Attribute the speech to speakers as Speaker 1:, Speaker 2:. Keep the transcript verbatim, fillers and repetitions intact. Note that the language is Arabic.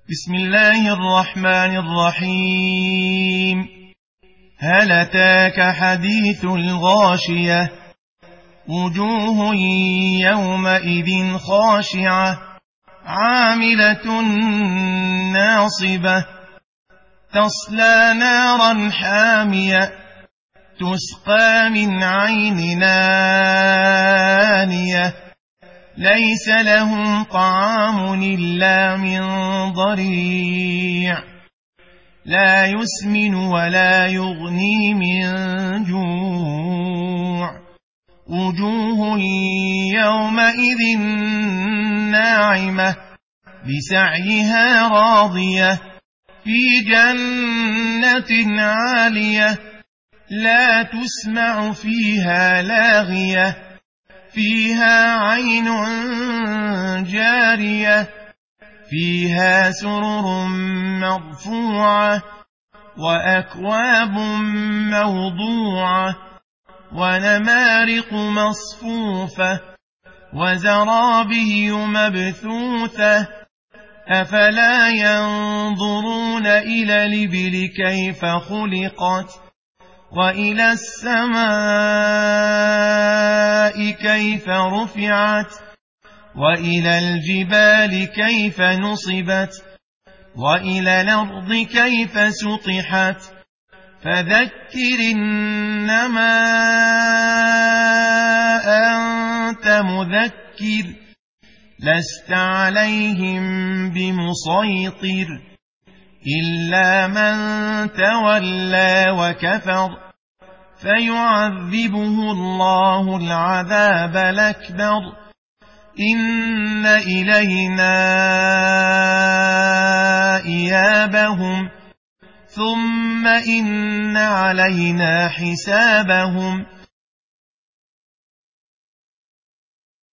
Speaker 1: بسم الله الرحمن الرحيم. هل أتاك حديث الغاشية؟ وجوه يومئذ خاشعة عاملة ناصبة تصلى نارا حامية تسقى من عين آنية ليس لهم طعام إلا من ضريع لا يسمن ولا يغني من جوع وجوه يومئذ ناعمة بسعيها راضية في جنة عالية لا تسمع فيها لاغية فيها عين جارية فيها سرر مرفوعة وأكواب موضوعة ونمارق مصفوفة وزرابي مبثوثة أفلا ينظرون إلى الإبل كيف خلقت وإلى السماء كيف رفعت وإلى الجبال كيف نصبت وإلى الأرض كيف سطحت فذكر إنما أنت مذكر لست عليهم بمسيطر إلا من تولى وكفر فيعذبه الله العذاب الأكبر إن إلينا إيابهم ثم إن علينا حسابهم